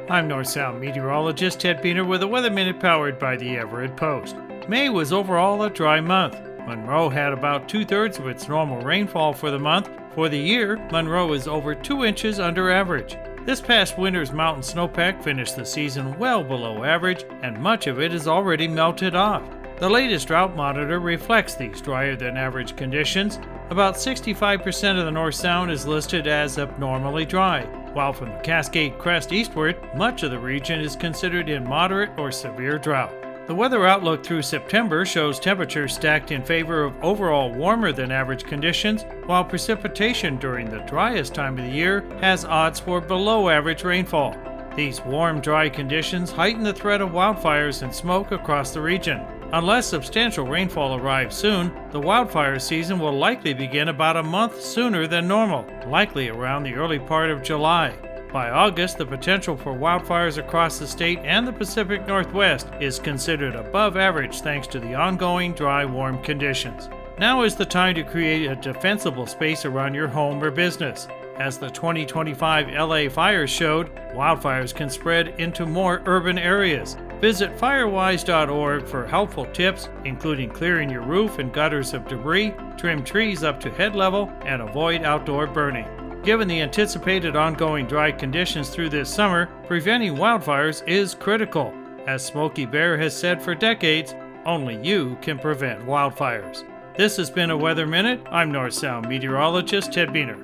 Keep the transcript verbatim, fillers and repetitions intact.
I'm North Sound meteorologist Ted Beener with a Weather Minute powered by the Everett Post. May was overall a dry month. Monroe had about two-thirds of its normal rainfall for the month. For the year, Monroe is over two inches under average. This past winter's mountain snowpack finished the season well below average, and much of it is already melted off. The latest drought monitor reflects these drier than average conditions. About sixty-five percent of the North Sound is listed as abnormally dry, while from the Cascade Crest eastward, much of the region is considered in moderate or severe drought. The weather outlook through September shows temperatures stacked in favor of overall warmer than average conditions, while precipitation during the driest time of the year has odds for below average rainfall. These warm, dry conditions heighten the threat of wildfires and smoke across the region. Unless substantial rainfall arrives soon, the wildfire season will likely begin about a month sooner than normal, likely around the early part of July. By August, the potential for wildfires across the state and the Pacific Northwest is considered above average thanks to the ongoing dry, warm conditions. Now is the time to create a defensible space around your home or business. As the twenty twenty-five L A fires showed, wildfires can spread into more urban areas. Visit firewise dot org for helpful tips, including clearing your roof and gutters of debris, trim trees up to head level, and avoid outdoor burning. Given the anticipated ongoing dry conditions through this summer, preventing wildfires is critical. As Smokey Bear has said for decades, only you can prevent wildfires. This has been a Weather Minute. I'm North Sound meteorologist Ted Beener.